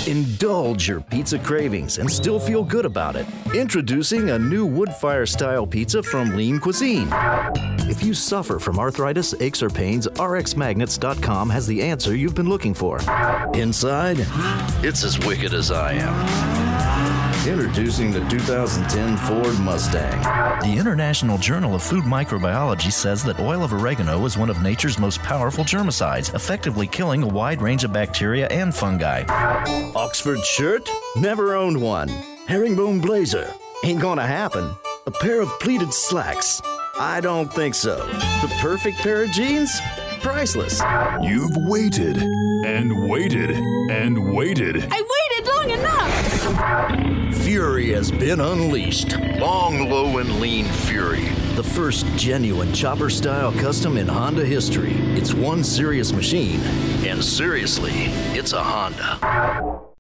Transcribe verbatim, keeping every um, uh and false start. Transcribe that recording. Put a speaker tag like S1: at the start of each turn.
S1: Indulge your pizza cravings and still feel good about it. Introducing a new wood-fire-style pizza from Lean Cuisine. If you suffer from arthritis, aches, or pains, R X Magnets dot com has the answer you've been looking for. Inside, it's as wicked as I am. Introducing the two thousand ten Ford Mustang.
S2: The International Journal of Food Microbiology says that oil of oregano is one of nature's most powerful germicides, effectively killing a wide range of bacteria and fungi.
S1: Oxford shirt? Never owned one. Herringbone blazer? Ain't gonna happen. A pair of pleated slacks? I don't think so. The perfect pair of jeans? Priceless.
S3: You've waited and waited and waited.
S4: I waited long enough!
S1: Fury has been unleashed. Long, low, and lean Fury. The first genuine chopper-style custom in Honda history. It's one serious machine. And seriously, it's a Honda.